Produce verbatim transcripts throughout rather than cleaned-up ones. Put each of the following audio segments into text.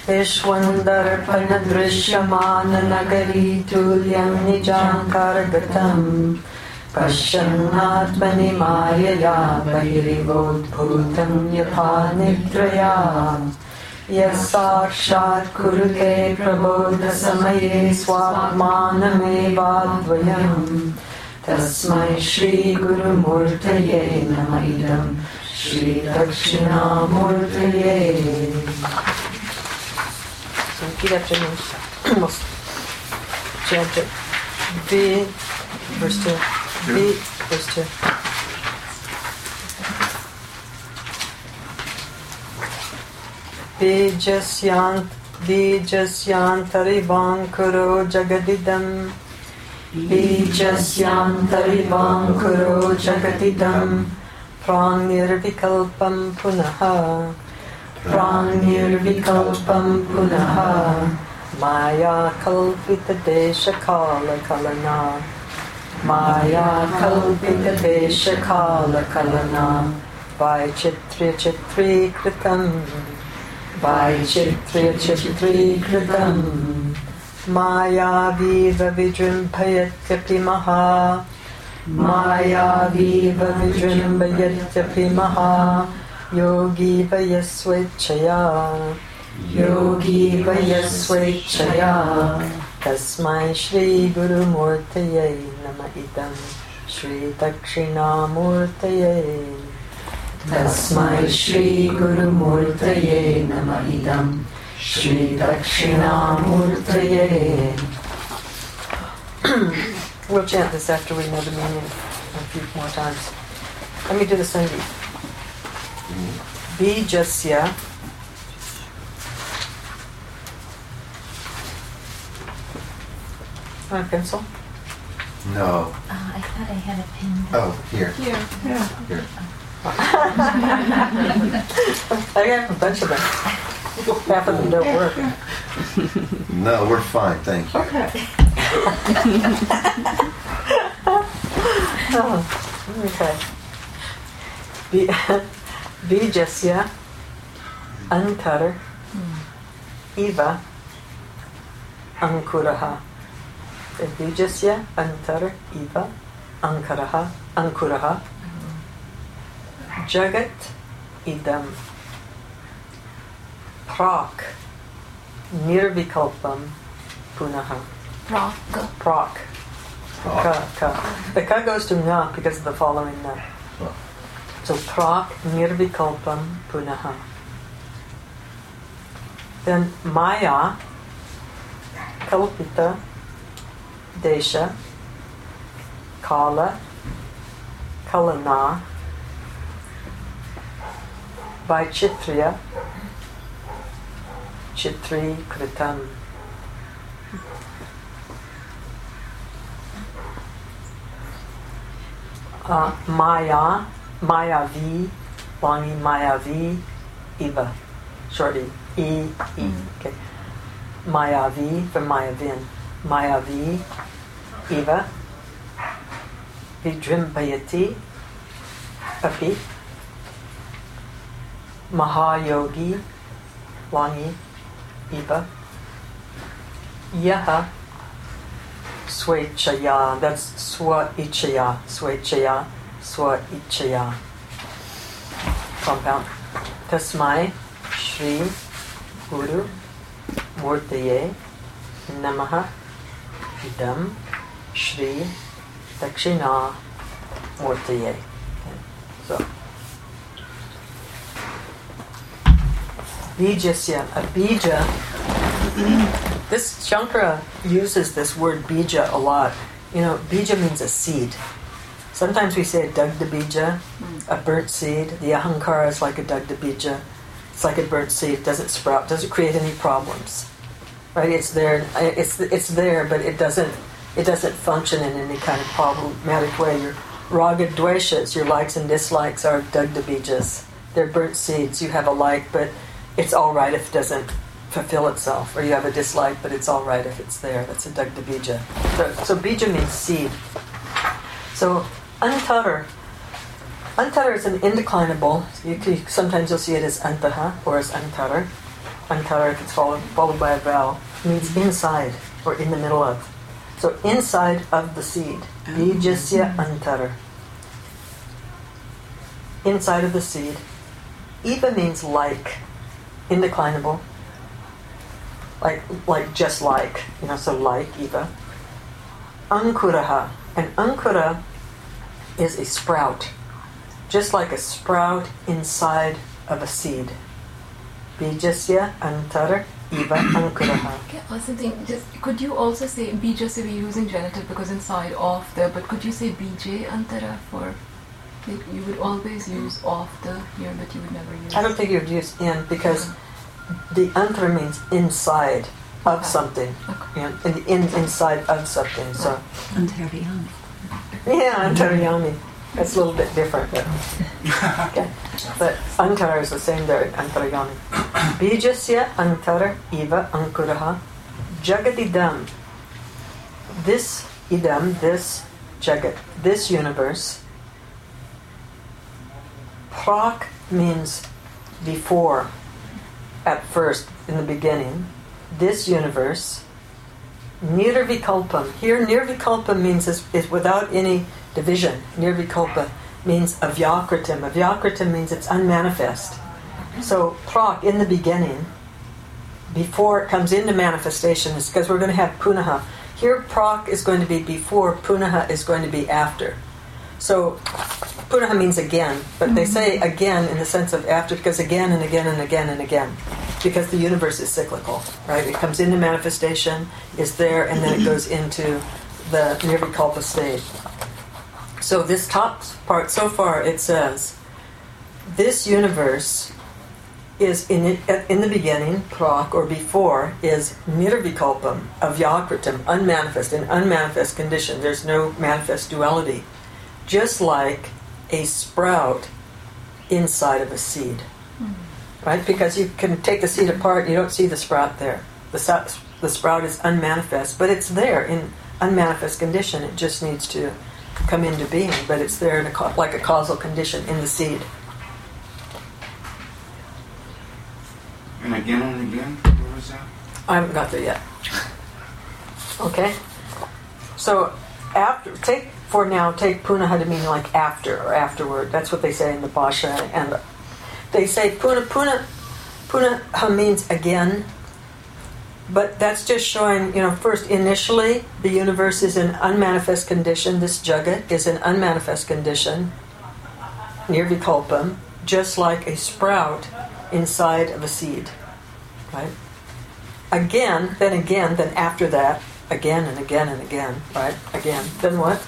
Vishwandarpanadrishyamana tulyam nijankaragatam Pashanatmani mayaya Vairivodbhutam yatha nidraya Yasakshat kurute prabodha samaye swatmanamevadvayam Tasmai Shri Guru Murtaye Namadam Shri Dakshina Murtaye. So repeat after me. We'll chant it. V, verse two. V, verse two. Bijasyant, Bijasyantarivam Kuro Jagadidam Bijasyantaribam kuro jagatidam Pranirvikalpam punaha Pranirvikalpam punaha Maya kalpita desha kala kalana Maya kalpita desha kala kalana Vai chitri chitri kritam Vai chitri chitri kritam Maya viva vijrimpayatyapimaha Maya viva vijrimpayatyapimaha Yogi vayasvechaya Yogi vayasvechaya Tasmai Shri Guru Murtaye Nama idam Shri Dakshina Murtaye Tasmai Shri Guru Murtaye Nama idam Shri Dakshinamurtaye. We'll chant this after we know the meaning a few more times. Let me do the Sangeet. Bijasya Want a pencil? No. Uh, I thought I had a pen. Oh, here. Here. Yeah. Here. I have a bunch of them. Half of them don't work. No, we're fine, thank you. Okay. Oh, okay. Bijasya antar iva ankuraha. Bijasya antar iva ankaraha ankuraha. Jagat idam prak nirvikalpam punaha. Prak. Prak. Ka, ka. The ka goes to na because of the following na. So prak nirvikalpam punaha. Then maya kalpita desha kala kalana by Chitriya, Chitri Kritam. Uh, Maya, Mayavi, longi Mayavi, Iva, shorty, E, E, okay. Mayavi from Mayavin, Mayavi, Iva, Vijrimpayati, Api, Mahayogi, longi, Iva, Yaha, Swechaya, that's Swa Ichaya, Swechaya, Swa Ichaya. Compound. Tasmai Shri Guru Murtaye Namaha Idam Shri Dakshina Murtaye. So, Bijasya, a bija. This Shankara uses this word bija a lot. You know, bija means a seed. Sometimes we say a dagda bija, a burnt seed. The ahankara is like a dagda bija. It's like a burnt seed. It doesn't sprout. Doesn't create any problems. Right? It's there. It's it's there, but it doesn't it doesn't function in any kind of problematic way. Your raga dveshas, your likes and dislikes, are dagda bijas. They're burnt seeds. You have a like, but it's all right if it doesn't fulfill itself, or you have a dislike, but it's all right if it's there. That's a dagda bija. So, so bija means seed. So antar, antar is an indeclinable. You can, sometimes you'll see it as antaha or as antar. antara, if it's followed, followed by a vowel, means inside or in the middle of. So inside of the seed. Bijasya antara. Inside of the seed. Eva means like, indeclinable. Like, like just like, you know, so like Eva. Ankuraha. And ankura is a sprout. Just like a sprout inside of a seed. Bijasya antara eva ankuraha. Okay, also think, just could you also say bijasya, we're using genitive because inside of the, but could you say bj antara for, like, you would always use of the here, but you would never use. I don't think you would use in because mm-hmm. the antara means inside of okay. something. Okay. You know, in, in, inside of something. So. Antaryami. Yeah, antaryami. That's a little bit different, but okay. But antara is the same there, antaryami. Bijasya antara eva ankuraha jagadidam. This idam, this jagat, this universe. Prak means before, at first, in the beginning. This universe. Nirvikalpam. Here, nirvikalpam means is, is without any division. Nirvikalpa means avyakritam. Avyakritam means it's unmanifest. So, prak, in the beginning, before it comes into manifestation, is because we're going to have punaha. Here, prak is going to be before, punaha is going to be after. So, punaha means again, but they say again in the sense of after, because again and again and again and again. Because the universe is cyclical, right? It comes into manifestation, is there, and then it goes into the nirvikalpa state. So this top part, so far it says, this universe is in it, in the beginning, prak, or before, is nirvikalpam, avyakritam, unmanifest, in unmanifest condition. There's no manifest duality. Just like a sprout inside of a seed. Mm-hmm. Right? Because you can take the seed apart, you don't see the sprout there. The, the sprout is unmanifest, but it's there in unmanifest condition. It just needs to come into being, but it's there in a, like a causal condition in the seed. And again and again? Where was that? I haven't got there yet. Okay? So, after, take, for now, take punaha to mean like after or afterward. That's what they say in the Bhasha. And they say puna, puna, punaha means again. But that's just showing, you know, first initially the universe is in unmanifest condition. This jagat is in unmanifest condition, nirvikalpam, just like a sprout inside of a seed. Right? Again, then again, then after that, again and again and again, right? Again. Then what?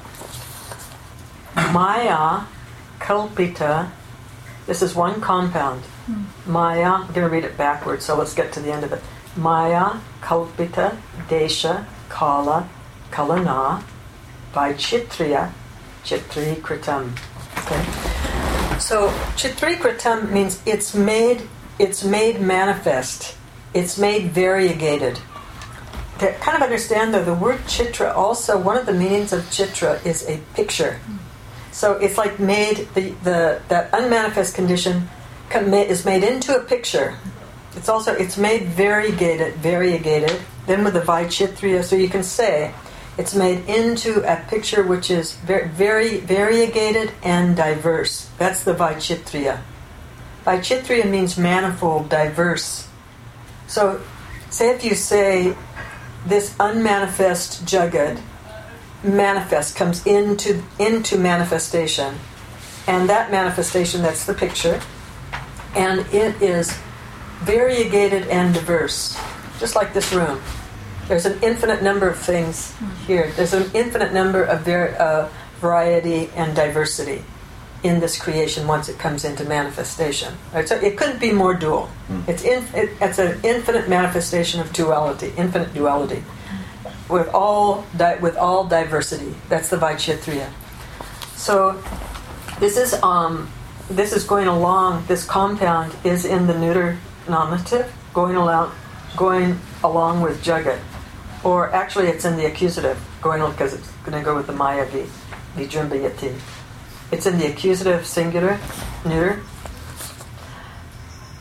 Maya kalpita. This is one compound. Maya, I'm going to read it backwards, so let's get to the end of it. Maya kalpita desha kala kalana by chitriya chitri kritam. Okay. So chitri kritam means it's made it's made manifest. It's made variegated. To kind of understand though, the word chitra also, one of the meanings of chitra is a picture. So it's like made, the, the that unmanifest condition is made into a picture. It's also, it's made variegated, variegated, then with the vaichitriya, so you can say it's made into a picture which is very, very variegated and diverse. That's the vaichitriya. Vaichitriya means manifold, diverse. So, say if you say this unmanifest jagat manifest comes into into manifestation, and that manifestation, that's the picture, and it is variegated and diverse, just like this room. There's an infinite number of things here. There's an infinite number of var- uh, variety and diversity in this creation once it comes into manifestation. Right? So it couldn't be more dual. Mm. It's in, it, it's an infinite manifestation of duality, infinite duality, with all di- with all diversity. That's the Vaichitriya. So this is um this is going along. This compound is in the neuter nominative, going along, going along with jagat, or actually it's in the accusative, going on because it's going to go with the maya vi, vijrimbayati. It's in the accusative singular, neuter.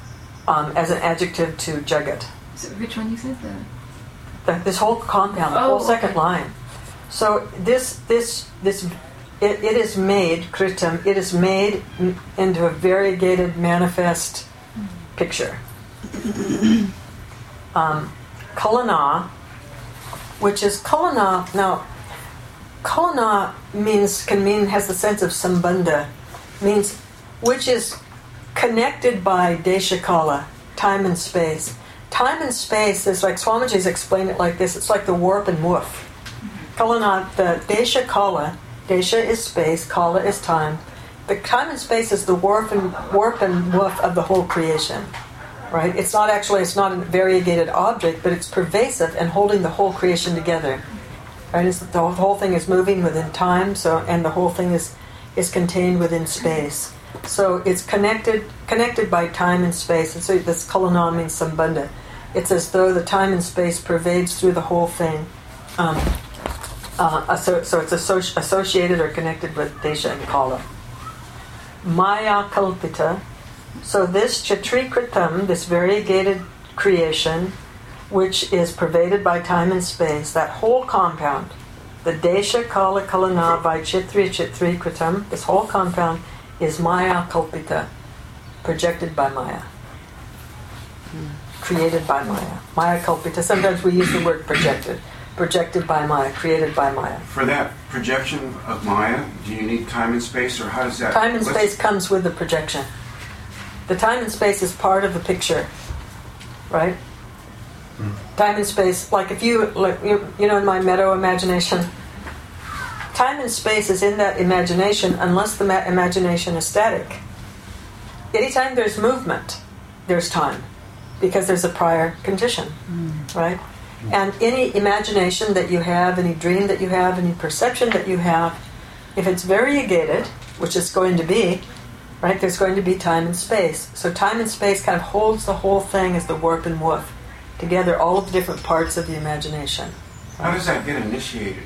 um, as an adjective to Jagat. So which one you said? The The, this whole compound, the Oh, whole second okay. line. So this this this it, it is made kritam. It is made m- into a variegated manifest picture. um, Kalana, which is Kalana. Now, Kalana means can mean has the sense of sambandha, means which is connected by desha kala, time and space. Time and space is like Swamiji's explained it like this. It's like the warp and woof. Kalana, the desha kala. Desha is space, kala is time. The time and space is the warp and warp and woof of the whole creation. Right? It's not actually, it's not a variegated object, but it's pervasive and holding the whole creation together. Right? It's, the whole thing is moving within time, so and the whole thing is is contained within space. So it's connected connected by time and space. And so this kalana means sambandha. It's as though the time and space pervades through the whole thing. Um, uh, so, so it's associ- associated or connected with desha and kala. Maya kalpita. So this chatrikritam, this variegated creation, which is pervaded by time and space, that whole compound, the desha kala kalana by chitri chitri kritam, this whole compound is maya kalpita, projected by Maya, created by Maya. Maya kalpita. Sometimes we use the word projected. Projected by Maya, created by Maya. For that projection of Maya, do you need time and space, or how does that? Time and let's- space comes with the projection. The time and space is part of the picture, right? Mm. Time and space, like if you, like you, you know, in my meadow imagination, time and space is in that imagination unless the ma- imagination is static. Anytime there's movement, there's time, because there's a prior condition, mm. right? And any imagination that you have, any dream that you have, any perception that you have, if it's variegated, which it's going to be, right, there's going to be time and space. So time and space kind of holds the whole thing as the warp and woof together, all of the different parts of the imagination. How does that get initiated?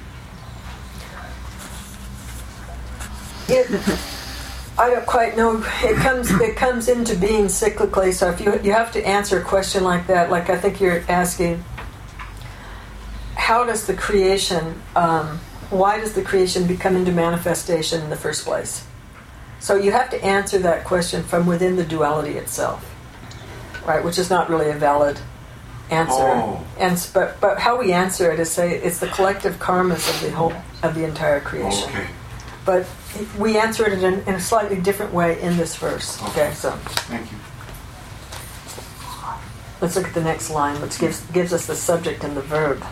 It, I don't quite know. It comes it comes into being cyclically. So if you you have to answer a question like that, like I think you're asking, how does the creation, um, why does the creation become into manifestation in the first place? So you have to answer that question from within the duality itself, right? Which is not really a valid answer. Oh. And s- but but how we answer it is say it's the collective karmas of the whole of the entire creation. Okay. But we answer it in, in a slightly different way in this verse. Okay, so Thank you. let's look at the next line, which gives gives us the subject and the verb.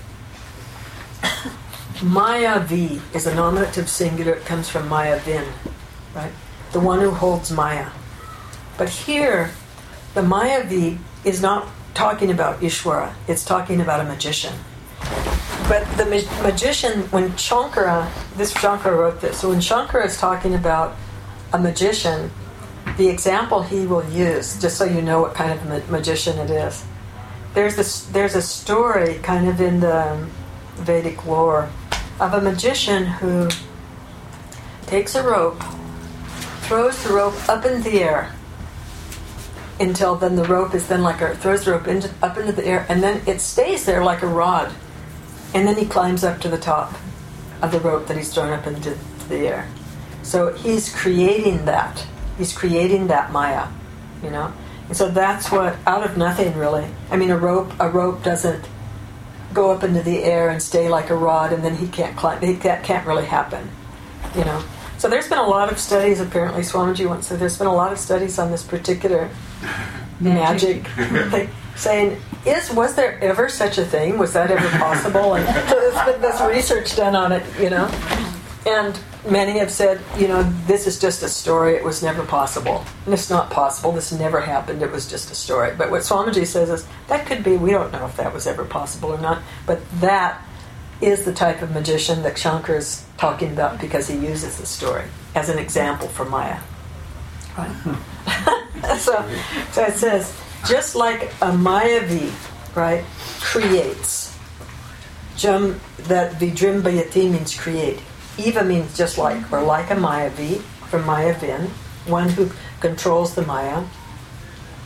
Maya vi is a nominative singular. It comes from Maya vin, right? The one who holds Maya. But here, the Maya vi is not talking about Ishvara. It's talking about a magician. But the ma- magician, when Shankara, this Shankara wrote this, so when Shankara is talking about a magician, the example he will use, just so you know what kind of ma- magician it is, there's this, there's a story kind of in the Vedic lore of a magician who takes a rope, throws the rope up in the air until then the rope is then like a, throws the rope into, up into the air, and then it stays there like a rod. And then he climbs up to the top of the rope that he's thrown up into the air. So he's creating that. He's creating that Maya, you know. And so that's what, out of nothing really. I mean, a rope, a rope doesn't go up into the air and stay like a rod, and then he can't climb. He, that can't really happen, you know. So there's been a lot of studies. Apparently, Swamiji once said there's been a lot of studies on this particular magic thing, saying, is was there ever such a thing? Was that ever possible? And so there's been this research done on it, you know. And many have said, you know, this is just a story. It was never possible. And it's not possible. This never happened. It was just a story. But what Swamiji says is, that could be, we don't know if that was ever possible or not. But that is the type of magician that Shankar is talking about, because he uses the story as an example for Maya. Right? so, so it says, just like a Mayavi, right, creates. Jam, that Vidrimbayati means create. Eva means just like, or like a Mayavi, from Mayavin, one who controls the Maya.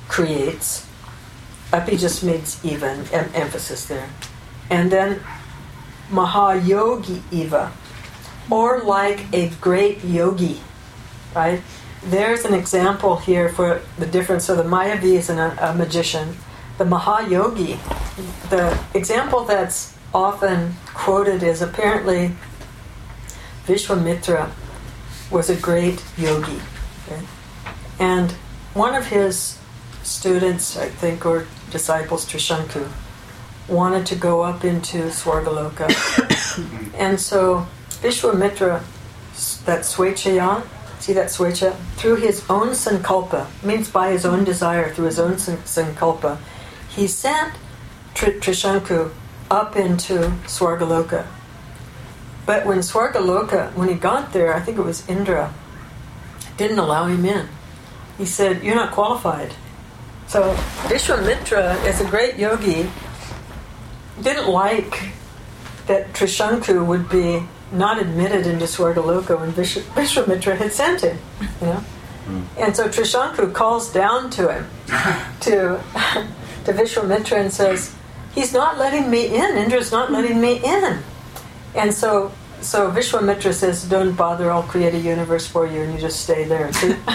creates. Api just means even, em- emphasis there. And then Mahayogi Eva, or like a great yogi, right? There's an example here for the difference. So the Mayavi is an, a magician. The Mahayogi, the example that's often quoted is apparently Vishwamitra was a great yogi. Okay? And one of his students, I think, or disciples, Trishanku, wanted to go up into Swargaloka. And so Vishwamitra, that Swechaya, see that Swecha? Through his own sankalpa, means by his own desire, through his own san- sankalpa, he sent Tr- Trishanku up into Swargaloka. But when Swargaloka, when he got there, I think it was Indra, didn't allow him in. He said, "You're not qualified." So Vishwamitra, as a great yogi, didn't like that Trishanku would be not admitted into Swargaloka when Vish- Vishwamitra had sent him. You know? Mm. And so Trishanku calls down to him, to, to Vishwamitra, and says, "He's not letting me in. Indra's not letting me in." And so so Vishwamitra says, "Don't bother, I'll create a universe for you, and you just stay there."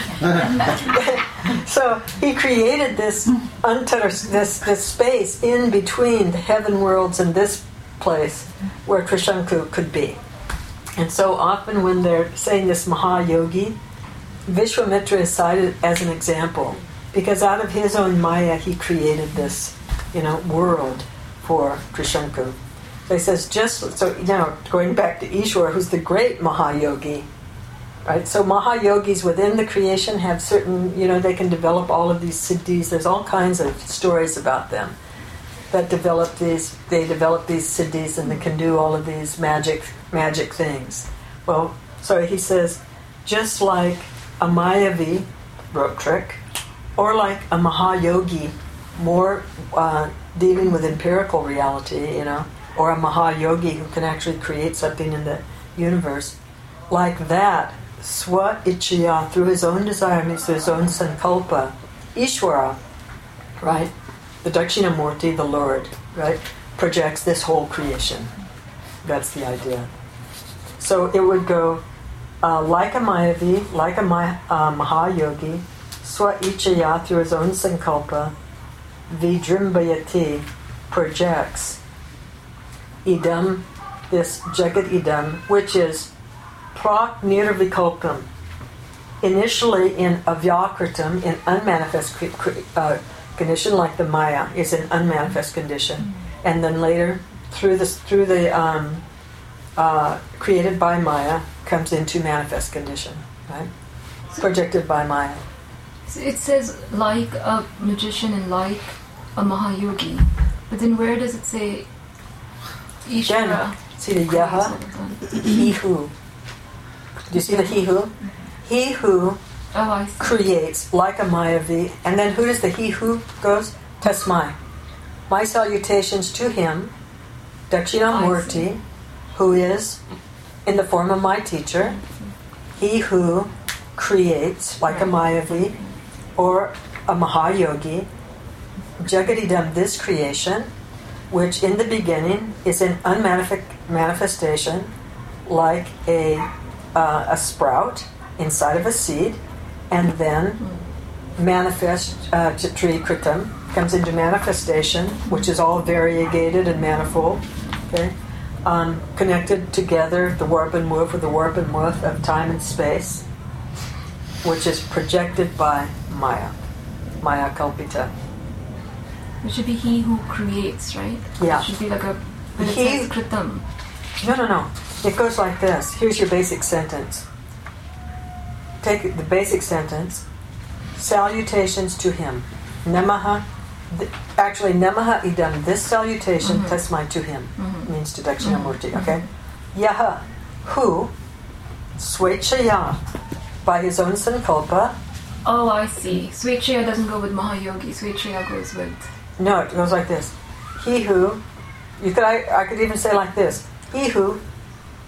So he created this untouched, this this space in between the heaven worlds and this place where Trishanku could be. And so often when they're saying this Mahayogi, Vishwamitra is cited as an example, because out of his own Maya he created this, you know, world for Trishanku. So he says, just so now going back to Ishwar, who's the great Mahayogi, right? So Mahayogis within the creation have certain, you know, they can develop all of these siddhis. There's all kinds of stories about them that develop these. They develop these siddhis and they can do all of these magic magic things. Well, so he says, just like a Mayavi, rope trick, or like a Mahayogi, more uh, dealing with empirical reality, you know, or a Mahayogi who can actually create something in the universe, like that, Swa Ichaya, through his own desire, means through his own sankalpa, Ishwara, right, the Dakshinamurti, the Lord, right, projects this whole creation. That's the idea. So it would go uh, like a Mayavi, like a Mah- uh, Mahayogi, Swa Ichaya, through his own sankalpa, Vidrimbayati, projects idam, this Jagat idam, which is prak nirvikalpam, initially in avyakritam, in unmanifest uh, condition, like the Maya is an unmanifest condition, and then later through the through the um, uh, created by Maya comes into manifest condition, right? Projected by Maya. So it says like a magician and like a Mahayogi, but then where does it say Ishvara? Again, see the Yaha, he who. Do you see the he who? He who oh, I see. creates like a Mayavi, and then who does the he who goes? Tasmai. My salutations to him, Dakshinamurti, who is in the form of my teacher, he who creates like a Mayavi or a Mahayogi, Jagadidam, this creation, which in the beginning is an unmanifest manifestation, like a uh, a sprout inside of a seed, and then manifest uh, Chitri Kritam comes into manifestation, which is all variegated and manifold, okay, um, connected together, the warp and woof with the warp and woof of time and space, which is projected by Maya, Maya Kalpita. It should be he who creates, right? Yeah. It should be like a. But it He- says kritam. No, no, no. It goes like this. Here's your basic sentence. Take the basic sentence. Salutations to him. Namaha. th- Actually, Namaha idam. This salutation, Mhm. tasmai to him, Mhm. means to Dakshinamurti. Okay. Yaha, who, swechaya, by his own sankalpa. Oh, I see. Swechaya doesn't go with Mahayogi. Swechaya goes with. No, it goes like this. He who, you could I, I could even say like this. He who,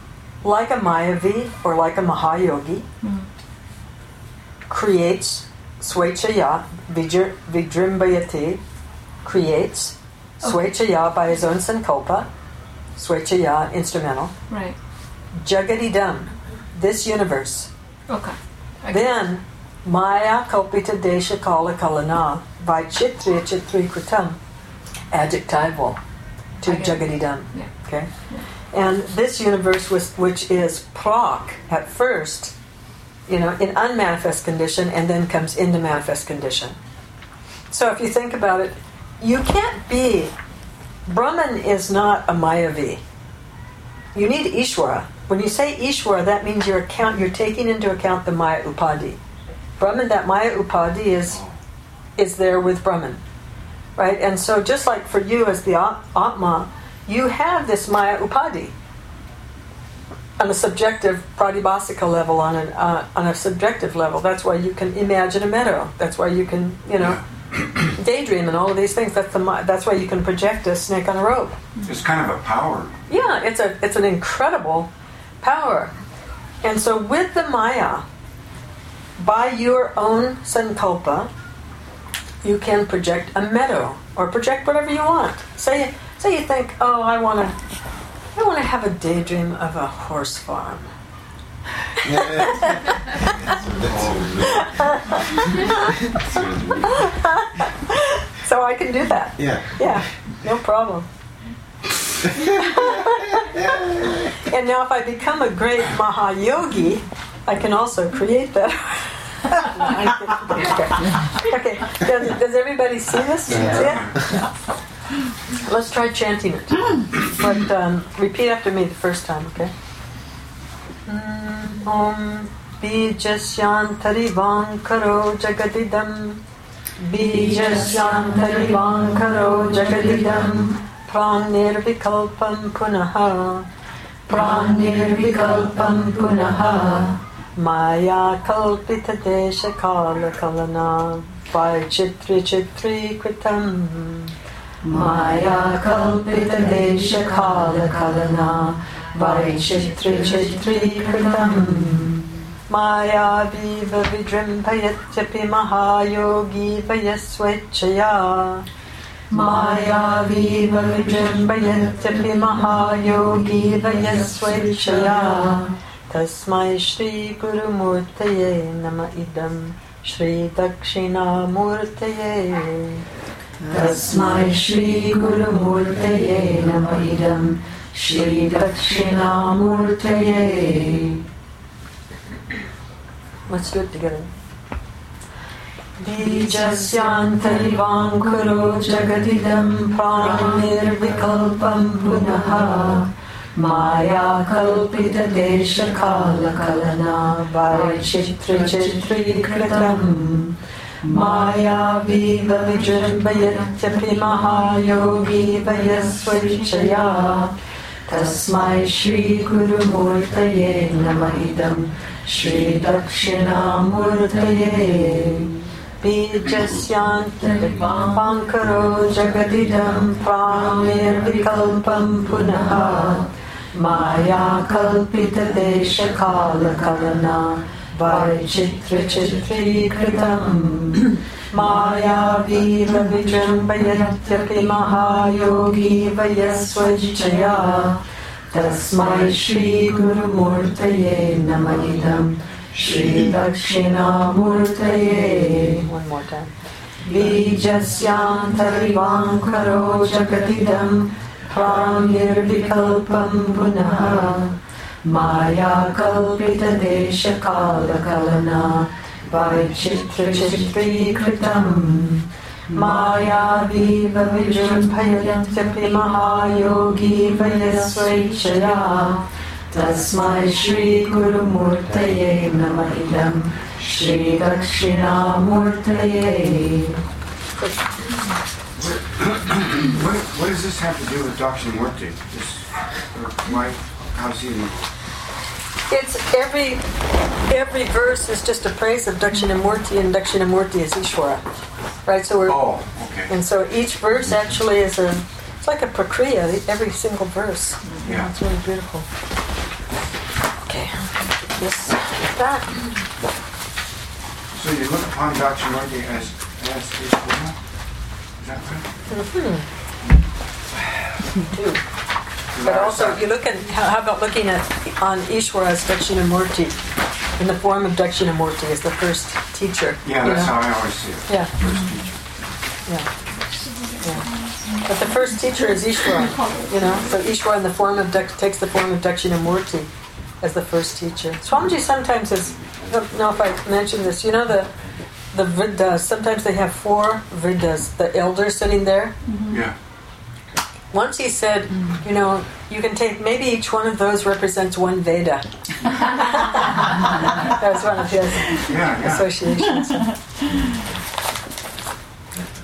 like a Mayavi or like a Mahayogi, Mhm. creates Swechaya, Vijr- Vidrimbayati, creates. Swechaya by his own sankalpa. Swechaya, instrumental. Right. Jagadidam, this universe. Okay. I Then, Maya Kalpita Desha Kala Kalana, by Chitri Chitri Kritam, adjectival to I get it. Jagadidam. Yeah. Okay? And this universe, was, which is prak at first, you know, in unmanifest condition, and then comes into manifest condition. So if you think about it, you can't be, Brahman is not a Mayavi. You need Ishwara. When you say Ishwara, that means you're, account, you're taking into account the Maya Upadi. Brahman, that Maya Upadi is, is there with Brahman. Right? And so just like for you as the Atma, you have this Maya Upadi on a subjective pratibhasika level, on, an, uh, on a subjective level. That's why you can imagine a meadow. That's why you can, you know, daydream and all of these things. That's the that's why you can project a snake on a rope. It's kind of a power. Yeah, it's a it's an incredible power. And so with the Maya, by your own sankalpa, you can project a meadow or project whatever you want. Say say you think, oh, I want to I want to have a daydream of a horse farm. So I can do that. Yeah. Yeah, no problem. And now if I become a great Mahayogi, I can also create that. Okay, does, does everybody see this? See it? Let's try chanting it. But um, repeat after me the first time, okay? Mm, Om Bijashyantari Vankaro Jagadidam Bijashyantari Vankaro Jagadidam Pranirvikalpam Punaha Pranirvikalpam Punaha Maya Kalpita Desha Kala Kalana Vai Chitri Chitri Kritam Maya Kalpita Desha Kala Kalana Vai Chitri Chitri Kritam Maya Viva Vidrimpayatyapi Mahayogi Vayaswechaya Maya Viva Vidrimpayatyapi Mahayogi Vayaswechaya Tasmai Shri Guru Murtaye Nama Idam Shri Dakshina Murtaye Tasmai Shri Guru Murtaye Nama Idam Shri Dakshina Murtaye. Let's do it together. Bijasyantari Vankaro Jagadidam Pranirvikalpam Punaha Maya Kalpita Desha Kala Kalana Vai Chitri Chitri Kritam Maya Viva Vijrambayatyapi Mahayogi Vayaswechaya Tasmai Shri Guru Murtaye Nama Idam Shri Dakshina Murtaye Bijasyantari Vankaro Jagadidam Pranirvikalpam Punaha Maya Kalpita Desha Kala Kalana Vai Chitri Chitri Kritam Maya Viva Vijrambayatyapi Mahayogi Vayaswechaya Tasmai Shri Guru Murtaye Nama Idam Shri Dakshina Murtaye. One more time. Bijasyantari Vankaro Jagadidam Pranirvikalpam Punaha Maya Kalpita Desha Kala Kalana Vai Chitri Chitri Kritam Maya Viva Vijrambayatyapi Mahayogi Vayaswechaya Tasmai Shri Guru Murtaye Nama Idam Shri Dakshina Murtaye. What, what does this have to do with Dakshinamurti? This, or why, how's he involved? It's every every verse is just a praise of Dakshinamurti, and Dakshinamurti is Ishwara, right? So we're Oh, okay. and so each verse actually is a it's like a prakriya. Every single verse, you know, Yeah. it's really beautiful. Okay, this that. So you look upon Dakshinamurti as as Ishvara? Is that right? Mm-hmm. Too. But also, you look at how, how about looking at on Ishvara as Dakshinamurti, in the form of Dakshinamurti as the first teacher. Yeah, you that's know? how I always see it. Yeah. First teacher. Yeah. Yeah. But the first teacher is Ishvara, you know. So Ishvara in the form of Dak- takes the form of Dakshinamurti as the first teacher. Swamiji sometimes is. I don't know if I mentioned this. You know the the Vridas. Sometimes they have four Vridas. The elders sitting there. Mm-hmm. Yeah. Once he said, you know, you can take, maybe each one of those represents one Veda. That was one of his yeah, yeah. associations.